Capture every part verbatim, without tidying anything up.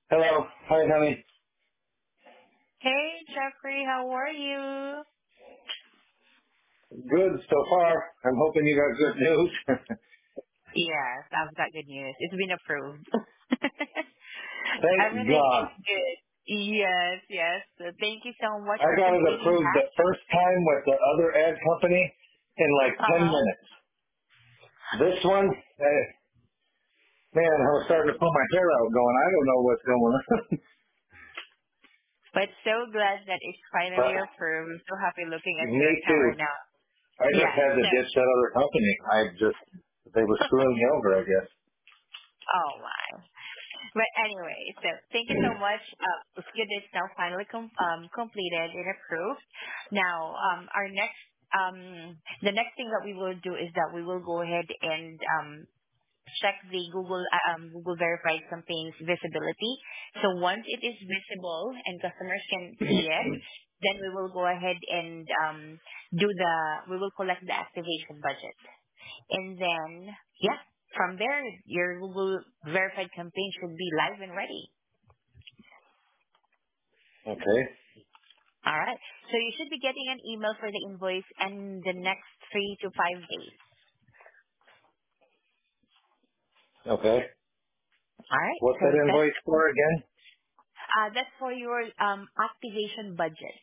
Hello. Hi, honey. Hey, Jeffrey, how are you? Good so far. I'm hoping you got good news. Yes, I've got good news. It's been approved. Thank Everything God. is good. Yes, yes. So thank you so much I for got it completing approved the that. first time with the other ad company in like ten Uh-huh. minutes. This one, eh, man, I was starting to pull my hair out going, I don't know what's going on. But so glad that it's But finally approved. I'm so happy looking at me your account too. right now. I just Yes. had to So, ditch that other company. I just, they were screwing me over, I guess. oh my. But anyway, so thank you so much. Uh, it's good that it's now finally com- um, completed and approved. Now, um, our next, um, the next thing that we will do is that we will go ahead and um, check the Google uh, um, Google verified campaigns visibility. So once it is visible and customers can see it, then we will go ahead and um, do the we will collect the activation budget. And then, yeah, from there, your Google verified campaign should be live and ready. Okay. All right. So you should be getting an email for the invoice in the next three to five days. Okay. All right. What's So that that's invoice for again? uh, that's for your um, activation budget.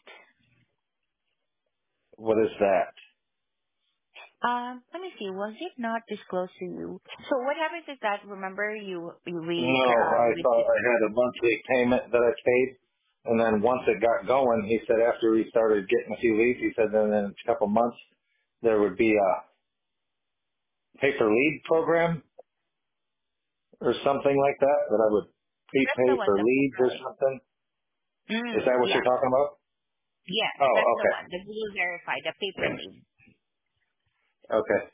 What is that? Um, let me see. Was it not disclosed to you? So what happens is that remember you you we No, um I we thought I had a monthly payment that I paid, and then once it got going, he said after he started getting a few leads, he said then in a couple months there would be a pay per lead program or something like that that I would that's the prepay one for the leads or paper. something. Is Mm, that what you're yes, talking about? yes, Oh, that's the okay, one. The Google Verify, the paper lead. okay.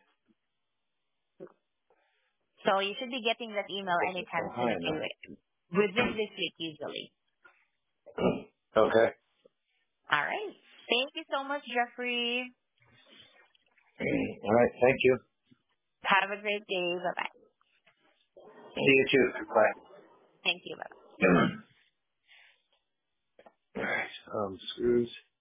So you should be getting that email This is so anytime soon high if now. you within this week usually. Okay. All right. Thank you so much, Jeffrey. All right. Thank you. Have a great day. Bye bye. See you too. Bye. Thank you. Bye. All right. Um, screws.